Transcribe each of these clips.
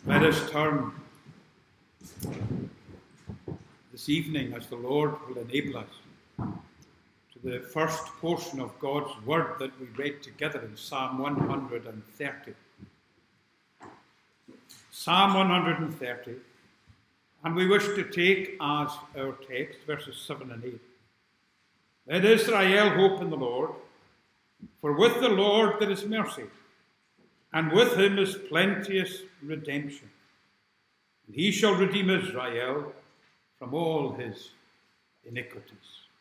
Let us turn this evening, as the Lord will enable us, to the first portion of God's Word that we read together in Psalm 130. Psalm 130, and we wish to take as our text verses 7 and 8. Let Israel hope in the Lord, for with the Lord there is mercy, and with him is plenteous redemption. And he shall redeem Israel from all his iniquities.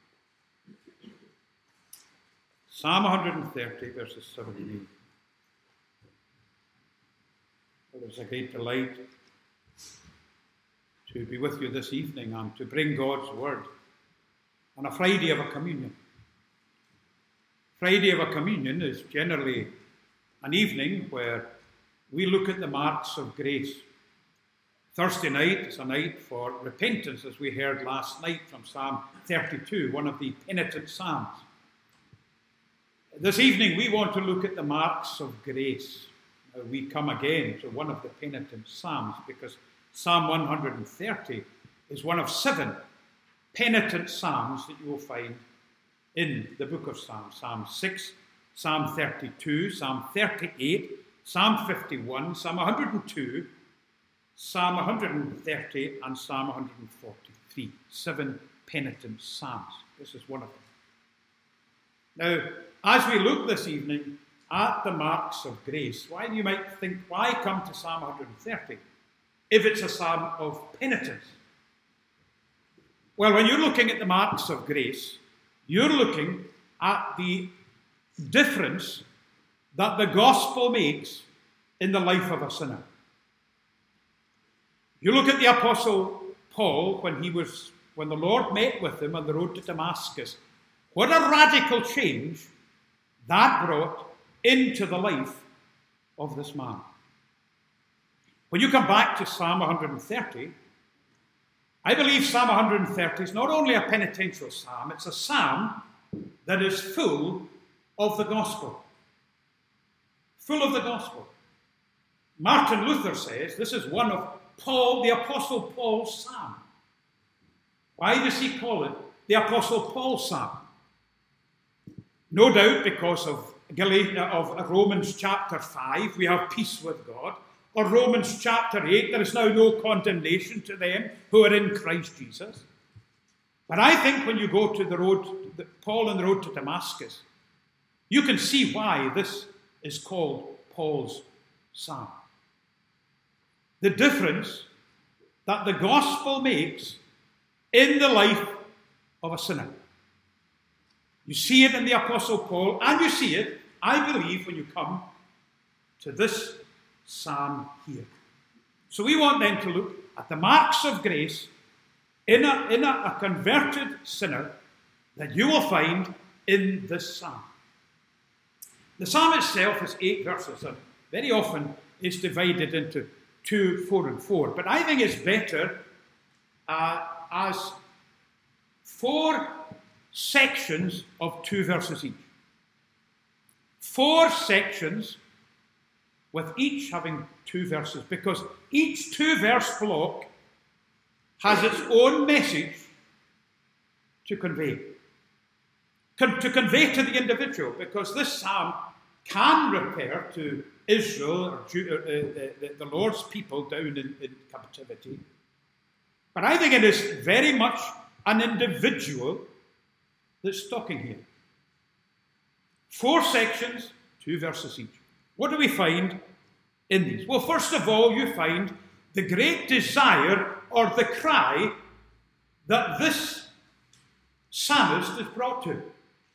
Psalm 130, verses 7 and 8. Well, it's a great delight to be with you this evening and to bring God's Word on a Friday of a communion. Friday of a communion is generally an evening where we look at the marks of grace. Thursday night is a night for repentance, as we heard last night from Psalm 32, one of the penitent psalms. This evening we want to look at the marks of grace. We come again to one of the penitent psalms because Psalm 130 is one of 7 penitent psalms that you will find in the book of Psalms. Psalm 6, Psalm 32, Psalm 38, Psalm 51, Psalm 102, Psalm 130, and Psalm 143. 7 penitent psalms. This is one of them. Now, as we look this evening at the marks of grace, why you might think, why come to Psalm 130 if it's a psalm of penitence? Well, when you're looking at the marks of grace, you're looking at the difference that the gospel makes in the life of a sinner. You look at the Apostle Paul when the Lord met with him on the road to Damascus. What a radical change that brought into the life of this man. When you come back to Psalm 130, I believe Psalm 130 is not only a penitential psalm, it's a psalm that is full of the gospel. Full of the gospel. Martin Luther says this is one of Paul, the Apostle Paul's psalm. Why does he call it the Apostle Paul's psalm? No doubt because of Romans chapter 5, we have peace with God. Or Romans chapter 8, there is now no condemnation to them who are in Christ Jesus. But I think when you go to Paul on the road to Damascus, you can see why this is called Paul's psalm. The difference that the gospel makes in the life of a sinner. You see it in the Apostle Paul, and you see it, I believe, when you come to this psalm here. So we want then to look at the marks of grace in a converted sinner that you will find in this psalm. The psalm itself is 8 verses, and very often is divided into 2, 4, and 4. But I think it's better as 4 sections of 2 verses each. 4 sections with each having 2 verses, because each 2-verse block has its own message to convey. To convey to the individual, because this psalm can refer to Israel, or the Lord's people down in captivity. But I think it is very much an individual that's talking here. 4 sections, 2 verses each. What do we find in these? Well, first of all, you find the great desire or the cry that this psalmist is brought to.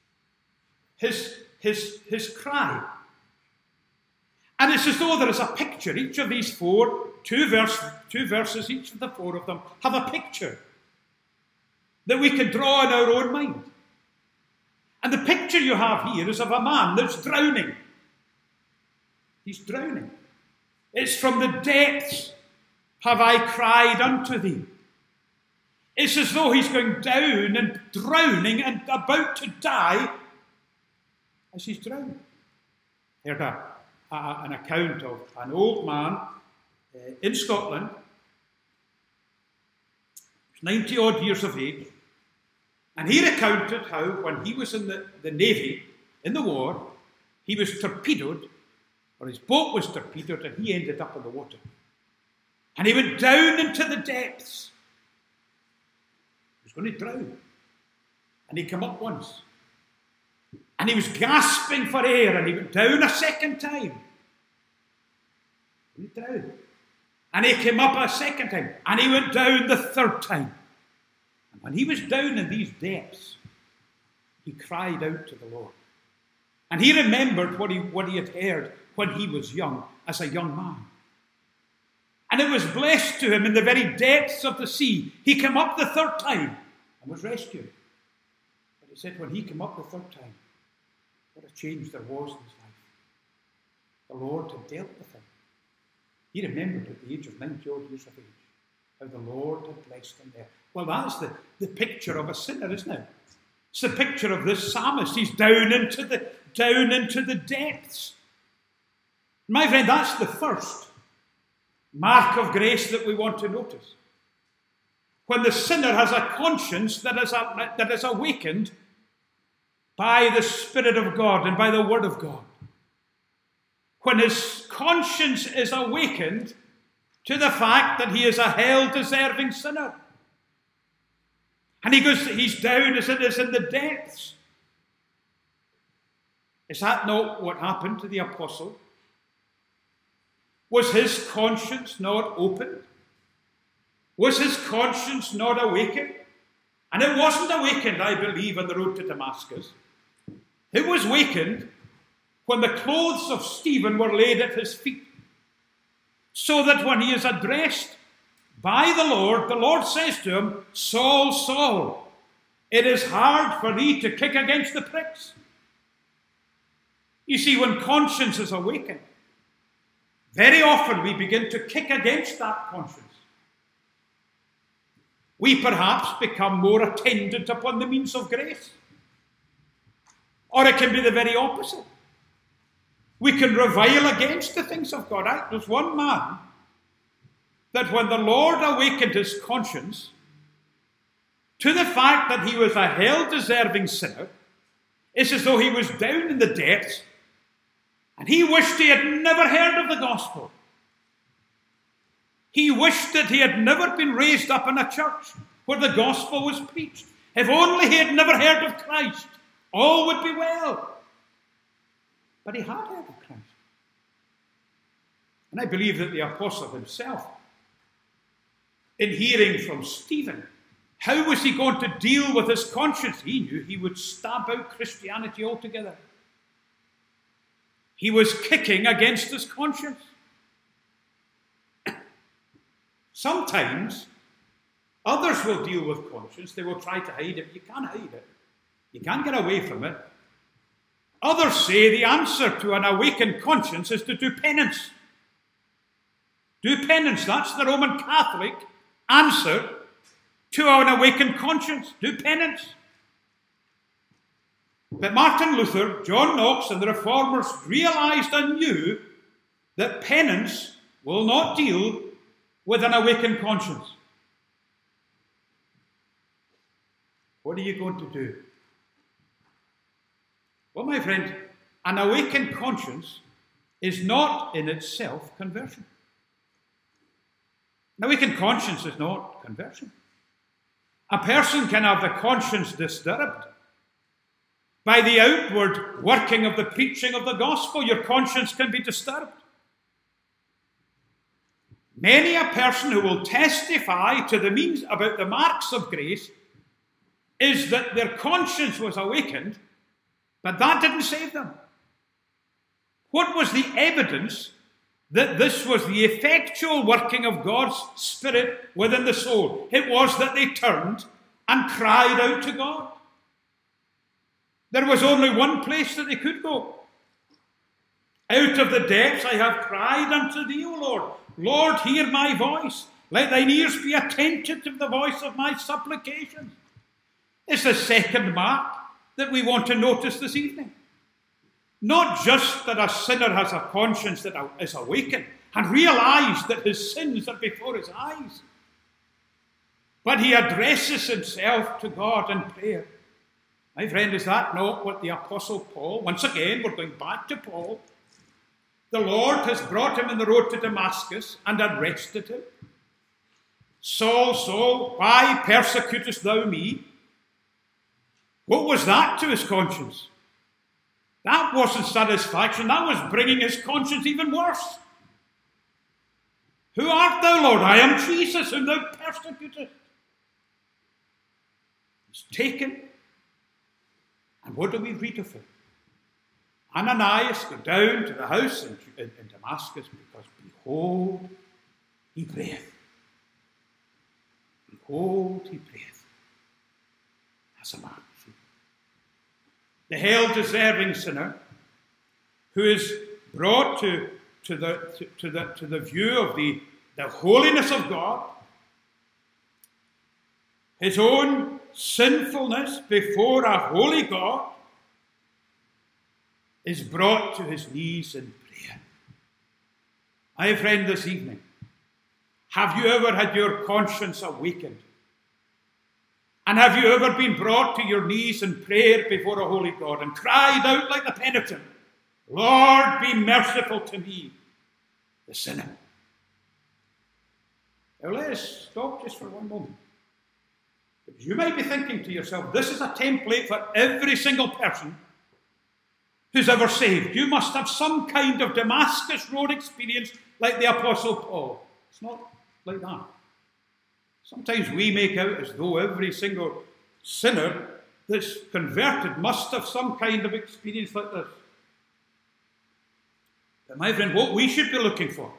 His cry. And it's as though there is a picture. Each of these 4, 2 verses, each of the 4 of them have a picture that we can draw in our own mind. And the picture you have here is of a man that's drowning. He's drowning. It's from the depths have I cried unto thee. It's as though he's going down and drowning and about to die as he's drowning. Heard an account of an old man in Scotland. He was 90 odd years of age. And he recounted how when he was in the Navy, in the war, he was torpedoed, or his boat was torpedoed, and he ended up in the water. And he went down into the depths. He was going to drown. And he came up once. And he was gasping for air, and he went down a second time. He drowned. And he came up a second time, and he went down the third time. And when he was down in these depths, he cried out to the Lord. And he remembered what he had heard when he was young, as a young man. And it was blessed to him in the very depths of the sea. He came up the third time and was rescued. But he said when he came up the third time, what a change there was in his life. The Lord had dealt with him. He remembered at the age of 90 odd years of age how the Lord had blessed him there. Well, that's the picture of a sinner, isn't it? It's the picture of this psalmist. He's down into the depths. My friend, that's the first mark of grace that we want to notice. When the sinner has a conscience that is awakened by the Spirit of God and by the Word of God. When his conscience is awakened to the fact that he is a hell-deserving sinner. And he's down as it is in the depths. Is that not what happened to the apostle? Was his conscience not opened? Was his conscience not awakened? And it wasn't awakened, I believe, on the road to Damascus. It was awakened when the clothes of Stephen were laid at his feet. So that when he is addressed by the Lord says to him, Saul, Saul, it is hard for thee to kick against the pricks. You see, when conscience is awakened, very often we begin to kick against that conscience. We perhaps become more attendant upon the means of grace. Or it can be the very opposite. We can revile against the things of God. There's one man that when the Lord awakened his conscience to the fact that he was a hell-deserving sinner, it's as though he was down in the depths and he wished he had never heard of the gospel. He wished that he had never been raised up in a church where the gospel was preached. If only he had never heard of Christ, all would be well. But he had heard of Christ. And I believe that the apostle himself, in hearing from Stephen, how was he going to deal with his conscience? He knew he would stamp out Christianity altogether. He was kicking against his conscience. Sometimes others will deal with conscience. They will try to hide it. You can't hide it. You can't get away from it. Others say the answer to an awakened conscience is to do penance. Do penance. That's the Roman Catholic answer to an awakened conscience. Do penance. But Martin Luther, John Knox, and the Reformers realized and knew that penance will not deal with an awakened conscience. What are you going to do? Well, my friend, an awakened conscience is not in itself conversion. An awakened conscience is not conversion. A person can have the conscience disturbed by the outward working of the preaching of the gospel. Your conscience can be disturbed. Many a person who will testify to the means about the marks of grace is that their conscience was awakened, but that didn't save them. What was the evidence that this was the effectual working of God's Spirit within the soul? It was that they turned and cried out to God. There was only one place that they could go. Out of the depths I have cried unto thee, O Lord. Lord, hear my voice. Let thine ears be attentive to the voice of my supplication. It's the second mark that we want to notice this evening. Not just that a sinner has a conscience that is awakened, and realized that his sins are before his eyes. But he addresses himself to God in prayer. My friend, is that not what the Apostle Paul, once again, we're going back to Paul. The Lord has brought him on the road to Damascus and arrested him. Saul, Saul, why persecutest thou me? What was that to his conscience? That wasn't satisfaction. That was bringing his conscience even worse. Who art thou, Lord? I am Jesus, whom thou persecutest. He's taken. And what do we read of him? Ananias go down to the house in Damascus because, behold, he prayeth. Behold, he prayeth. That's a man. The hell-deserving sinner who is brought to the view of the holiness of God, his own sinfulness before a holy God, is brought to his knees in prayer. My friend, this evening, have you ever had your conscience awakened? And have you ever been brought to your knees in prayer before a holy God and cried out like the penitent, Lord, be merciful to me, the sinner? Now let us stop just for one moment. Because you might be thinking to yourself, this is a template for every single person who's ever saved. You must have some kind of Damascus Road experience like the Apostle Paul. It's not like that. Sometimes we make out as though every single sinner that's converted must have some kind of experience like this. But my friend, what we should be looking for,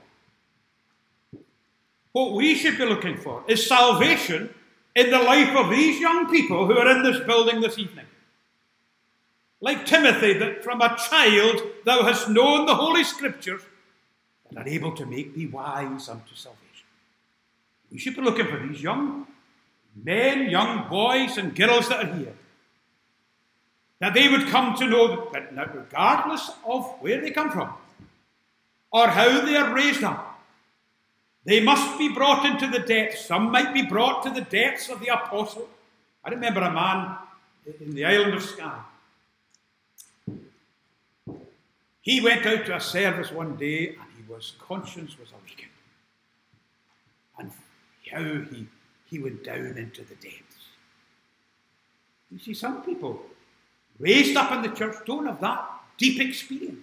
is salvation in the life of these young people who are in this building this evening. Like Timothy, that from a child thou hast known the Holy Scriptures and are able to make thee wise unto salvation. We should be looking for these young men, young boys and girls that are here. That they would come to know that regardless of where they come from or how they are raised up, they must be brought into the depths. Some might be brought to the depths of the apostle. I remember a man in the island of Skye. He went out to a service one day and his conscience was awakened. And how he went down into the depths. You see, some people raised up in the church don't have that deep experience.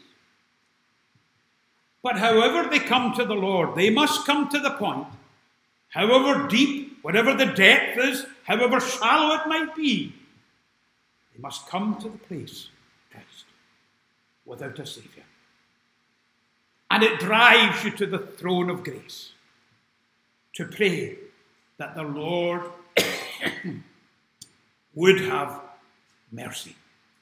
But however they come to the Lord, they must come to the point, however deep, whatever the depth is, however shallow it might be, they must come to the place of Christ without a Saviour. And it drives you to the throne of grace to pray that the Lord would have mercy.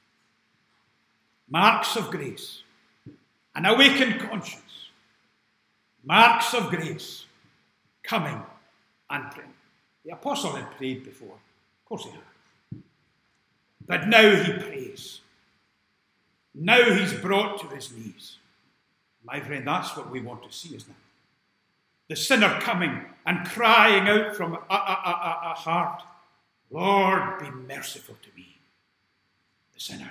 Marks of grace. An awakened conscience. Marks of grace. Coming and praying. The apostle had prayed before. Of course he had. But now he prays. Now he's brought to his knees. My friend, that's what we want to see, isn't it? The sinner coming and crying out from a heart, Lord, be merciful to me, the sinner.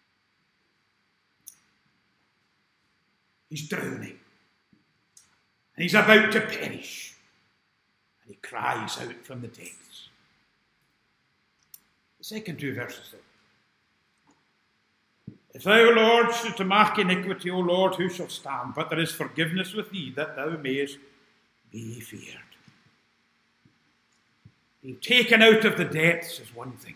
He's drowning. And he's about to perish. And he cries out from the depths. The second two verses there. If thou, Lord, should to mark iniquity, O Lord, who shall stand? But there is forgiveness with thee, that thou mayest be feared. Being taken out of the depths is one thing.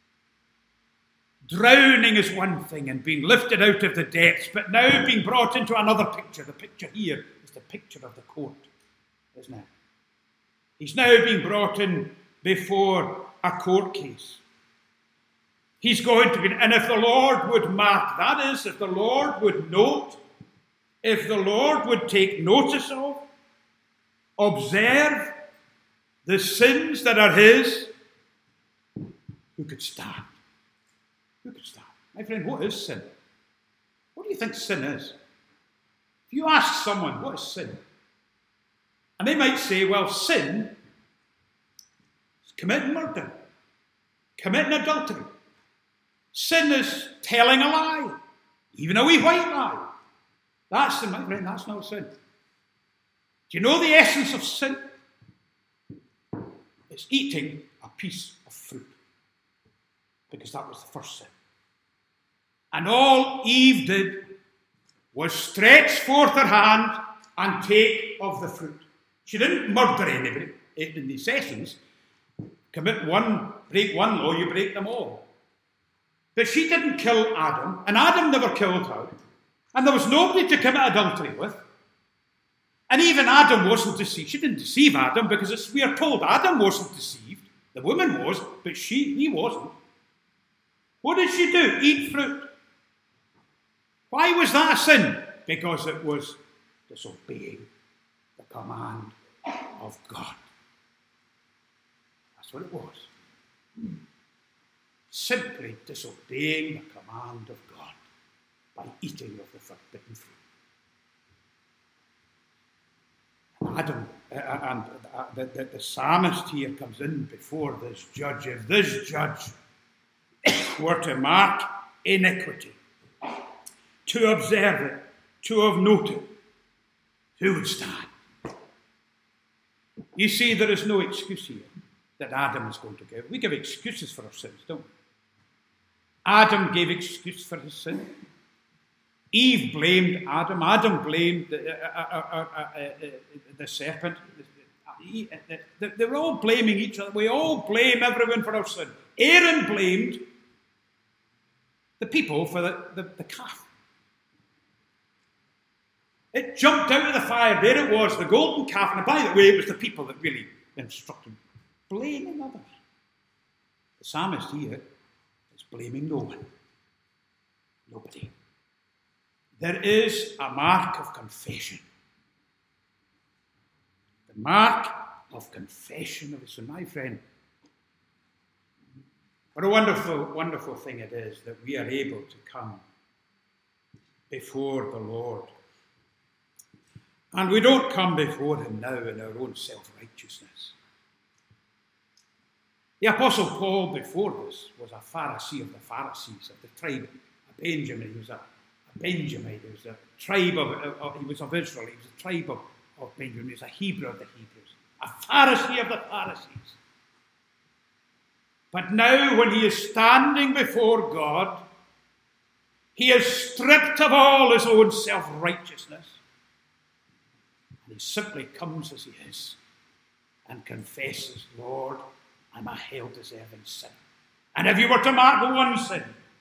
Drowning is one thing, and being lifted out of the depths, but now being brought into another picture. The picture here is the picture of the court, isn't it? He's now being brought in before a court case. He's going to be, and if the Lord would mark, that is, if the Lord would note, if the Lord would take notice of, observe the sins that are his, who could stand? Who could stand? My friend, what is sin? What do you think sin is? If you ask someone, what is sin? And they might say, well, sin is committing murder, committing adultery. Sin is telling a lie, even a wee white lie. That's sin, my friend, that's not sin. Do you know the essence of sin? It's eating a piece of fruit. Because that was the first sin. And all Eve did was stretch forth her hand and take of the fruit. She didn't murder anybody. In this essence, break one law, you break them all. But she didn't kill Adam, and Adam never killed her. And there was nobody to commit adultery with. And even Adam wasn't deceived. She didn't deceive Adam, because we are told Adam wasn't deceived. The woman was, but he wasn't. What did she do? Eat fruit. Why was that a sin? Because it was disobeying the command of God. That's what it was. Simply disobeying the command of God by eating of the forbidden fruit. The psalmist here comes in before this judge. If this judge were to mark iniquity, to observe it, to have noted, who would stand? You see, there is no excuse here that Adam is going to give. We give excuses for our sins, don't we? Adam gave excuse for his sin. Eve blamed Adam. Adam blamed the serpent. They were all blaming each other. We all blame everyone for our sin. Aaron blamed the people for the calf. It jumped out of the fire. There it was, the golden calf. And by the way, it was the people that really instructed, blaming others. The psalmist here is blaming no one. Nobody. There is a mark of confession. The mark of confession of his sin. My friend, what a wonderful, wonderful thing it is that we are able to come before the Lord. And we don't come before him now in our own self-righteousness. The Apostle Paul before this was a Pharisee of the Pharisees, of the tribe of Benjamin. He was a Benjamite. He was a tribe he was of Israel. He was a tribe of Benjamin. He was a Hebrew of the Hebrews. A Pharisee of the Pharisees. But now when he is standing before God, he is stripped of all his own self-righteousness. And he simply comes as he is and confesses, Lord, I'm a hell-deserving sinner. And if you were to mark one sin,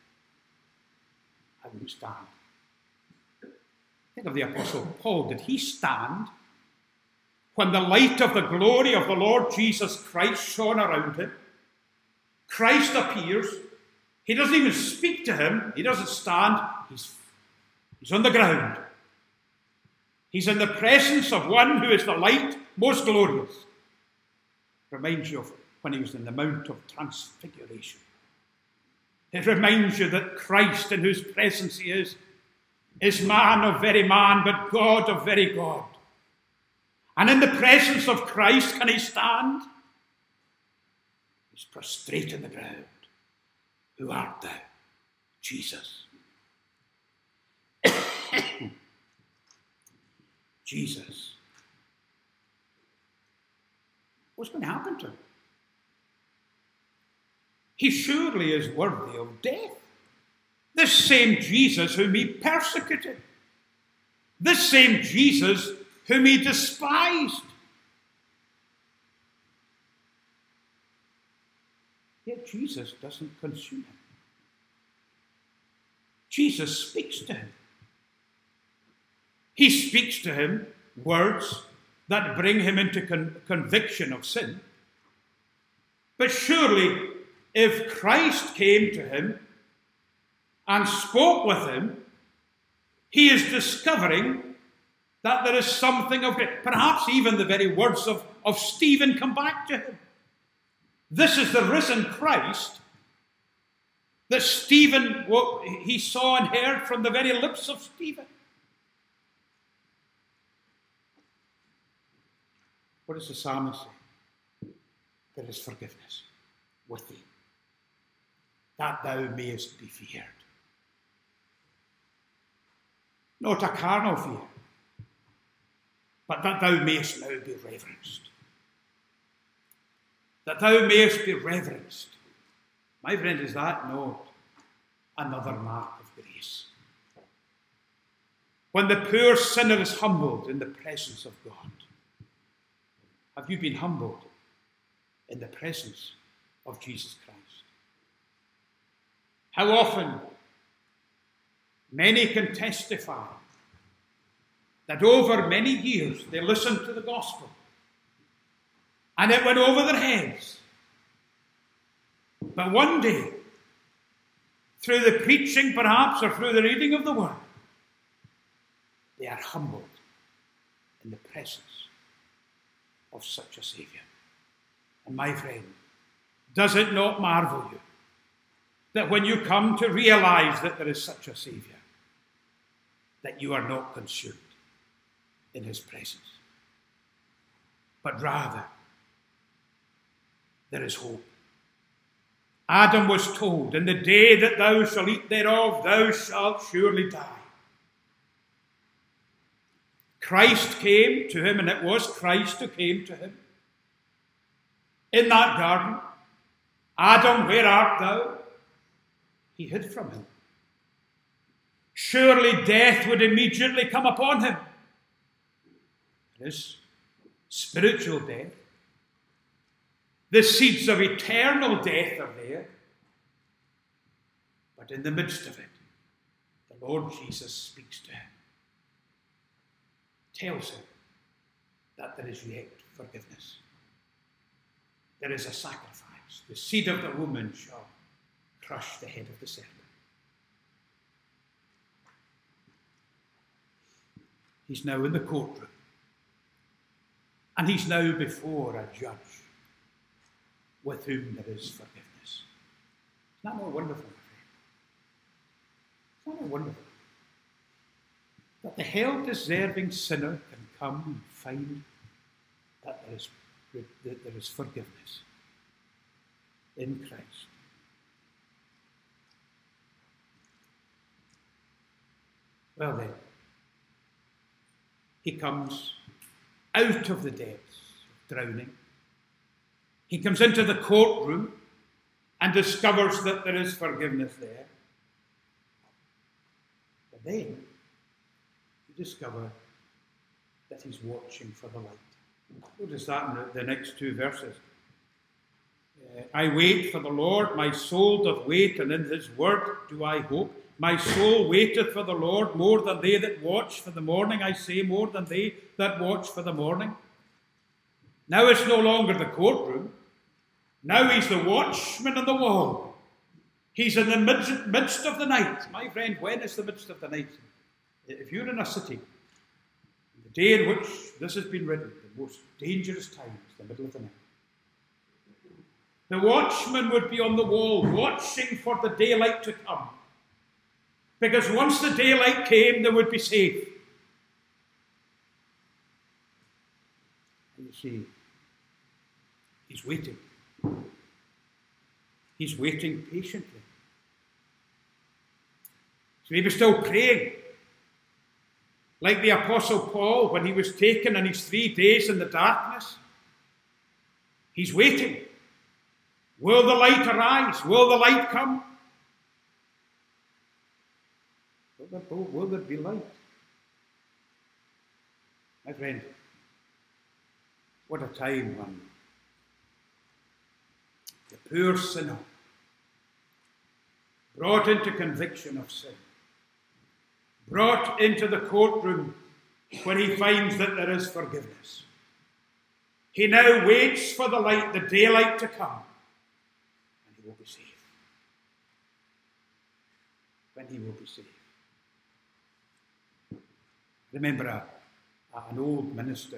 I wouldn't stand. Think of the Apostle Paul. Did he stand when the light of the glory of the Lord Jesus Christ shone around him? Christ appears. He doesn't even speak to him. He doesn't stand. He's on the ground. He's in the presence of one who is the light most glorious. Reminds you of when he was in the Mount of Transfiguration. It reminds you that Christ, in whose presence he is man of very man, but God of very God. And in the presence of Christ, can he stand? He's prostrate in the ground. Who art thou? Jesus. Jesus. What's going to happen to him? He surely is worthy of death. This same Jesus whom he persecuted. This same Jesus whom he despised. Yet Jesus doesn't consume him. Jesus speaks to him. He speaks to him words that bring him into conviction of sin. But surely, if Christ came to him and spoke with him, he is discovering that there is something of it. Perhaps even the very words of Stephen come back to him. This is the risen Christ that Stephen, he saw and heard from the very lips of Stephen. What does the psalmist say? There is forgiveness with thee, that thou mayest be feared. Not a carnal fear, but that thou mayest now be reverenced. That thou mayest be reverenced. My friend, is that not another mark of grace? When the poor sinner is humbled in the presence of God. Have you been humbled in the presence of Jesus Christ? How often many can testify that over many years they listened to the gospel and it went over their heads. But one day, through the preaching perhaps or through the reading of the word, they are humbled in the presence of such a Saviour. And my friend, does it not marvel you that when you come to realize that there is such a Saviour, that you are not consumed in his presence, but rather there is hope. Adam was told, in the day that thou shalt eat thereof, thou shalt surely die. Christ came to him, and it was Christ who came to him. In that garden, Adam, where art thou? He hid from him. Surely death would immediately come upon him. It is spiritual death. The seeds of eternal death are there. But in the midst of it, the Lord Jesus speaks to him, tells him that there is yet forgiveness. There is a sacrifice. The seed of the woman shall crush the head of the serpent. He's now in the courtroom. And he's now before a judge with whom there is forgiveness. Isn't that not wonderful, my friend? Isn't that not wonderful? That the hell-deserving sinner can come and find that there is forgiveness in Christ. Well then, he comes out of the depths of drowning. He comes into the courtroom and discovers that there is forgiveness there. But then you discover that he's watching for the light. Notice that in the next two verses. I wait for the Lord, my soul doth wait, and in his word do I hope. My soul waiteth for the Lord more than they that watch for the morning. I say, more than they that watch for the morning. Now it's no longer the courtroom. Now he's the watchman on the wall. He's in the midst of the night. My friend, when is the midst of the night? If you're in a city, the day in which this has been written, the most dangerous time is the middle of the night. The watchman would be on the wall, watching for the daylight to come. Because once the daylight came, they would be safe. And you see, he's waiting. He's waiting patiently. So he was still praying. Like the Apostle Paul, when he was taken in his 3 days in the darkness. He's waiting. Will the light arise? Will the light come? Will there be light? My friend, what a time when the poor sinner, brought into conviction of sin, brought into the courtroom where he finds that there is forgiveness. He now waits for the light, the daylight to come, and he will be saved. When he will be saved. Remember an old minister,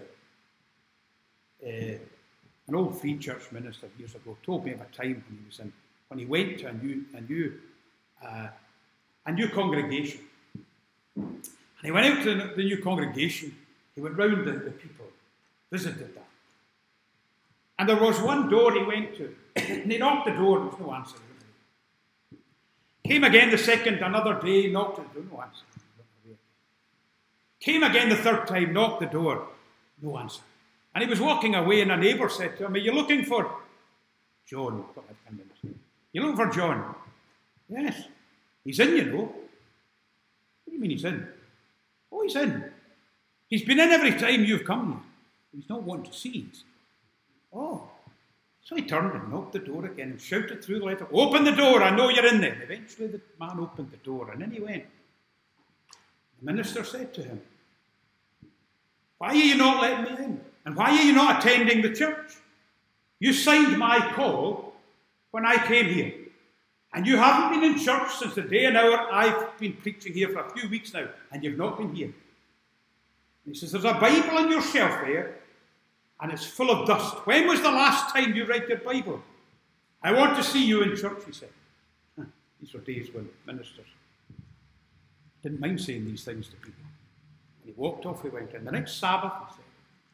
an old free church minister years ago, told me of a time when he went to a new congregation. And he went out to the new congregation. He went round the people, visited them, And there was one door he went to. And he knocked the door, there was no answer. Came again the second, another day, knocked at the door, no answer. Came again the third time, knocked the door, no answer. And he was walking away, and a neighbour said to him, "Are you looking for John?" "You looking for John?" "Yes. He's in, you know." "What do you mean he's in?" "Oh, he's in. He's been in every time you've come here. He's not wanting to see us." "Oh." So he turned and knocked the door again and shouted through the letter, "Open the door, I know you're in there." And eventually the man opened the door, and in he went. The minister said to him, "Why are you not letting me in? And why are you not attending the church? You signed my call when I came here. And you haven't been in church since the day and hour I've been preaching here for a few weeks now, and you've not been here." And he says, "There's a Bible on your shelf there, and it's full of dust. When was the last time you read your Bible? I want to see you in church," he said. These were days when ministers didn't mind saying these things to people. And he walked off, he went in. The next Sabbath, he said,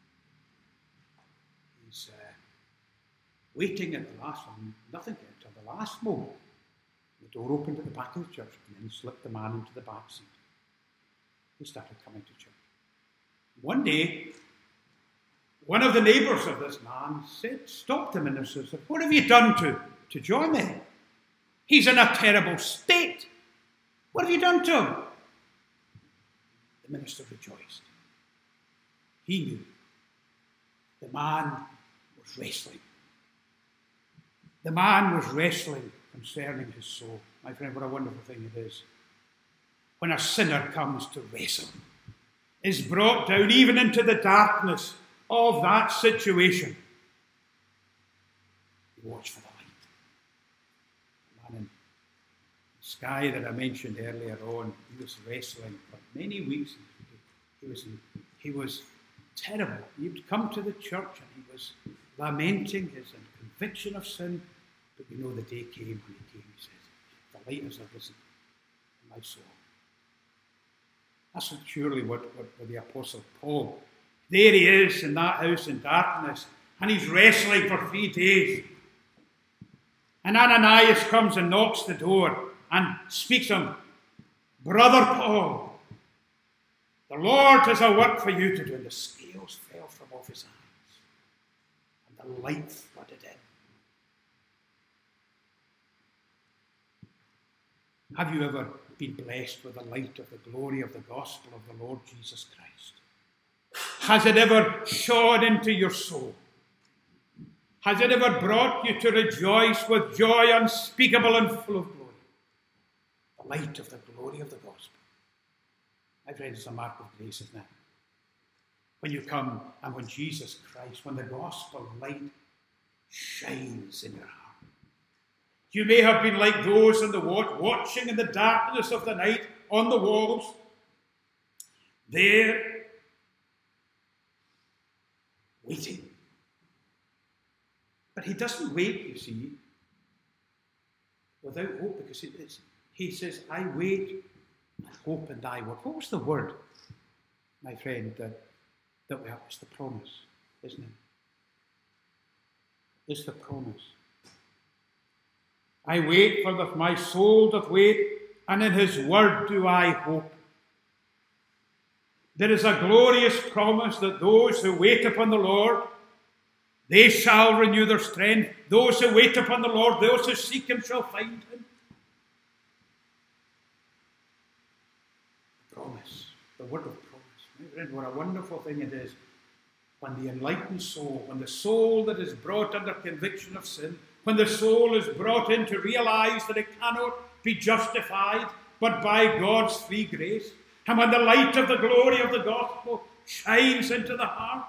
he's waiting at the last one, nothing until the last moment. The door opened at the back of the church, and then he slipped the man into the back seat. He started coming to church. One day, one of the neighbours of this man stopped him and said, "What have you done to John then? He's in a terrible state. What have you done to him?" The minister rejoiced. He knew the man was wrestling. The man was wrestling concerning his soul. My friend, what a wonderful thing it is when a sinner comes to wrestle, is brought down even into the darkness of that situation. Watch for the light. The man in the sky that I mentioned earlier on, he was wrestling for many weeks. He was terrible. He'd come to the church and he was lamenting his conviction of sin. But you know, the day came when he came, he says, "The light has arisen in my soul." That's surely what the Apostle Paul, there he is in that house in darkness, and he's wrestling for 3 days. And Ananias comes and knocks the door and speaks to him, "Brother Paul, the Lord has a work for you to do." And the scales fell from off his eyes, and the light flooded in. Have you ever been blessed with the light of the glory of the gospel of the Lord Jesus Christ? Has it ever shone into your soul? Has it ever brought you to rejoice with joy unspeakable and full of glory? The light of the glory of the gospel. My friends, it's a mark of grace, isn't it? When you come and when Jesus Christ, when the gospel light shines in your heart. You may have been like those in the watching in the darkness of the night on the walls. There, waiting. But he doesn't wait, you see, without hope, because he says, "I wait and hope in thy word." What was the word, my friend, that we have? It's the promise, isn't it? It's the promise. "I wait, for that my soul doth wait, and in his word do I hope." There is a glorious promise that those who wait upon the Lord, they shall renew their strength. Those who wait upon the Lord, those who seek him shall find him. The promise, the word of promise. My friend, what a wonderful thing it is when the enlightened soul, when the soul that is brought under conviction of sin, when the soul is brought in to realize that it cannot be justified but by God's free grace, and when the light of the glory of the gospel shines into the heart,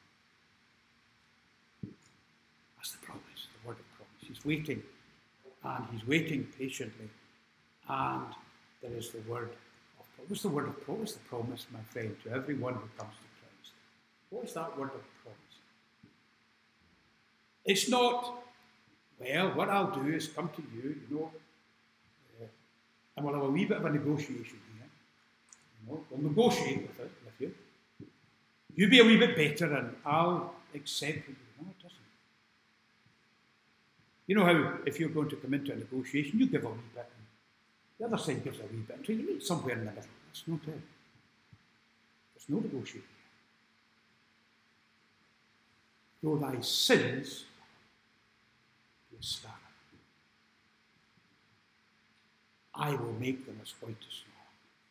that's the promise, the word of promise. He's waiting, and he's waiting patiently, and there is the word of promise. What's the word of promise? The promise, my friend, to everyone who comes to Christ. What is that word of promise? It's not, "Well, what I'll do is come to you, and we'll have a wee bit of a negotiation here. We'll negotiate with you. You be a wee bit better, and I'll accept you." No, it doesn't. You know how if you're going to come into a negotiation, you give a wee bit, and the other side gives a wee bit, until you meet somewhere in the middle. That's not it. There's no negotiating. Though thy sins be as scarlet, I will make them as white as snow.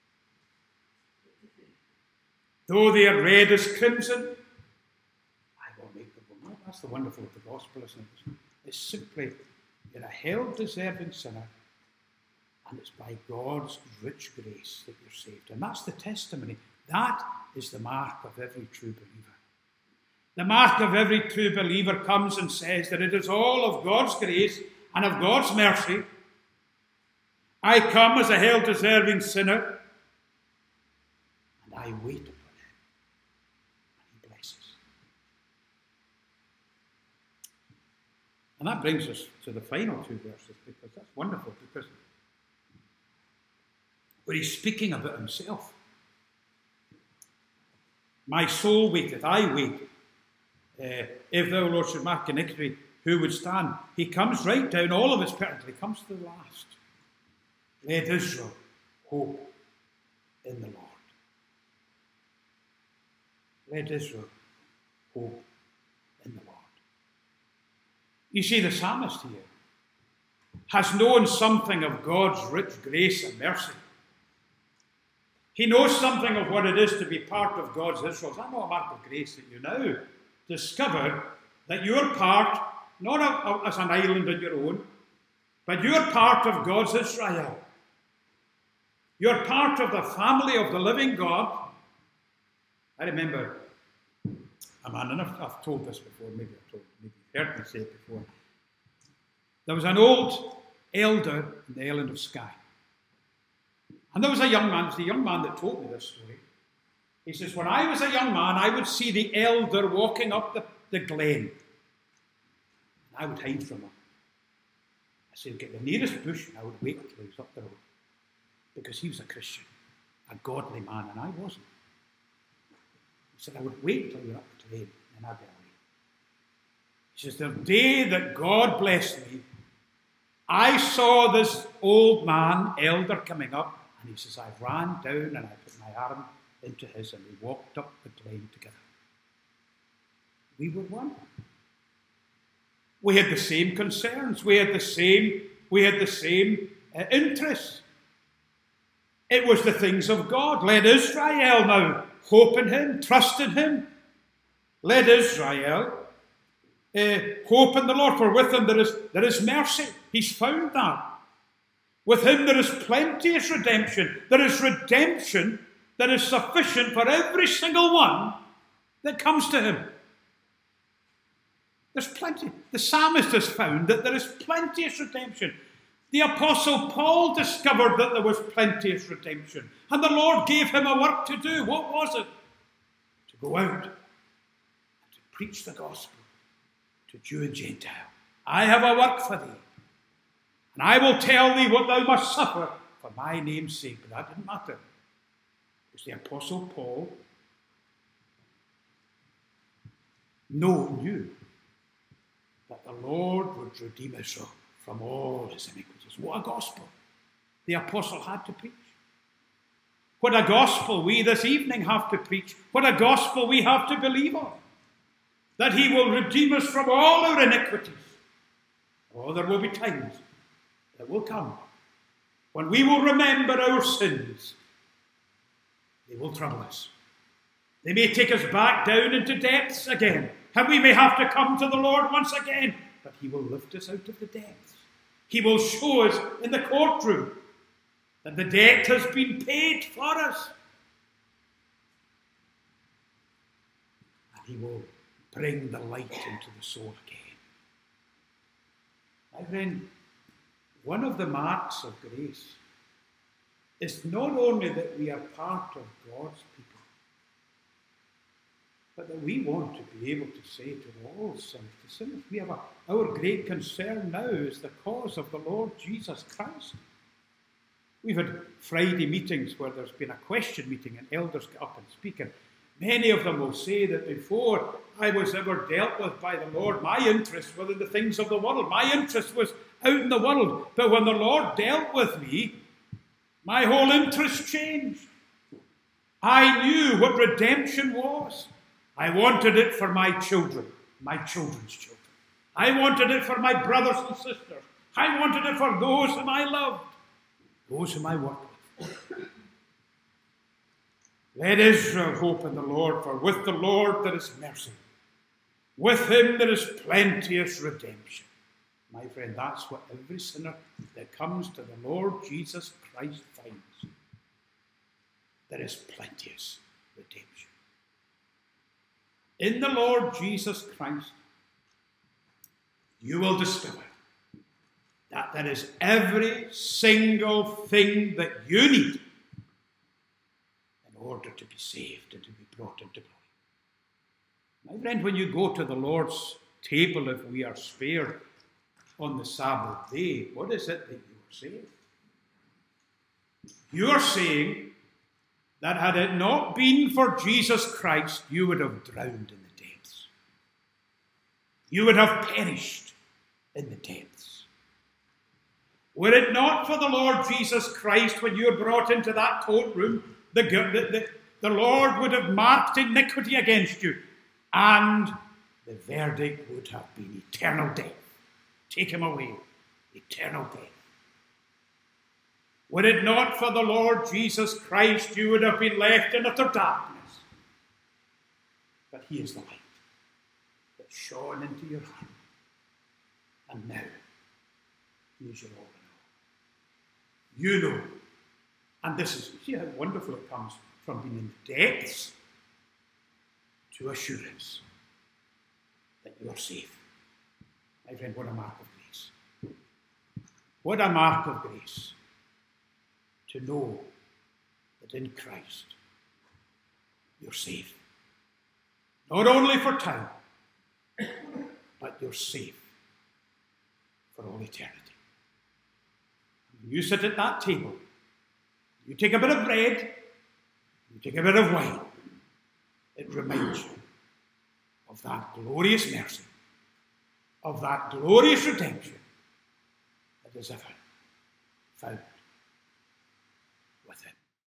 Though they are red as crimson, I will make them white. That's the wonderful of the gospel, isn't it? It's simply, you're a hell-deserving sinner, and it's by God's rich grace that you're saved. And that's the testimony. That is the mark of every true believer. The mark of every true believer comes and says that it is all of God's grace and of God's mercy. I come as a hell-deserving sinner, and I wait upon him, and he blesses. And that brings us to the final two verses, because that's wonderful, because where he's speaking about himself. My soul waiteth, I wait. If thou, Lord, should mark iniquity, who would stand? He comes right down, all of his pertinent, he comes to the last. Let Israel hope in the Lord. Let Israel hope in the Lord. You see, the psalmist here has known something of God's rich grace and mercy. He knows something of what it is to be part of God's Israel. Is that not a mark of grace that you now discover that you're part, not as an island on your own, but you're part of God's Israel. You're part of the family of the living God. I remember a man, and I've told this before, maybe you've heard me say it before. There was an old elder in the island of Skye. And there was a young man, it was the young man that told me this story. He says, when I was a young man, I would see the elder walking up the glen. And I would hide from him. I said, get the nearest bush, and I would wait until he was up the road. Because he was a Christian, a godly man, and I wasn't. He said, I would wait till you were up the glen, and I'd be away. He says, the day that God blessed me, I saw this old man, elder, coming up, and he says, I ran down and I put my arm into his, and we walked up the glen together. We were one. We had the same concerns. We had the same interests. It was the things of God. Let Israel now hope in him, trust in him. Let Israel hope in the Lord, for with him there is mercy. He's found that. With him there is plenteous redemption. There is redemption that is sufficient for every single one that comes to him. There's plenty. The psalmist has found that there is plenteous redemption. The Apostle Paul discovered that there was plenteous redemption. And the Lord gave him a work to do. What was it? To go out and to preach the gospel to Jew and Gentile. I have a work for thee. And I will tell thee what thou must suffer for my name's sake. But that didn't matter. Because the Apostle Paul knew that the Lord would redeem Israel from all his iniquities. What a gospel the apostle had to preach. What a gospel we this evening have to preach. What a gospel we have to believe on. That he will redeem us from all our iniquities. Oh, there will be times that will come when we will remember our sins. They will trouble us. They may take us back down into depths again. And we may have to come to the Lord once again. But he will lift us out of the depths. He will show us in the courtroom that the debt has been paid for us. And he will bring the light into the soul again. My friend, one of the marks of grace is not only that we are part of God's people, but that we want to be able to say to all sinners, to sinners, we have our great concern now is the cause of the Lord Jesus Christ. We've had Friday meetings where there's been a question meeting and elders get up and speak. And Many of them will say that before I was ever dealt with by the Lord, my interest was in the things of the world. My interest was out in the world. But when the Lord dealt with me, my whole interest changed. I knew what redemption was. I wanted it for my children, my children's children. I wanted it for my brothers and sisters. I wanted it for those whom I loved, those whom I worked with. Let Israel hope in the Lord, for with the Lord there is mercy. With him there is plenteous redemption. My friend, that's what every sinner that comes to the Lord Jesus Christ finds. There is plenteous redemption. In the Lord Jesus Christ, you will discover that there is every single thing that you need in order to be saved and to be brought into glory. My friend, when you go to the Lord's table, if we are spared on the Sabbath day, what is it that you are saying? You are saying that had it not been for Jesus Christ, you would have drowned in the depths. You would have perished in the depths. Were it not for the Lord Jesus Christ, when you were brought into that courtroom, the Lord would have marked iniquity against you, and the verdict would have been eternal death. Take him away, eternal death. Were it not for the Lord Jesus Christ, you would have been left in utter darkness. But he is the light that shone into your heart. And now, he is your all in all. You know. And this is, see how wonderful it comes from being in the depths to assurance that you are safe. My friend, what a mark of grace. What a mark of grace to know that in Christ you're safe. Not only for time, but you're safe for all eternity. When you sit at that table, you take a bit of bread, you take a bit of wine, it reminds you of that glorious mercy, of that glorious redemption that is ever found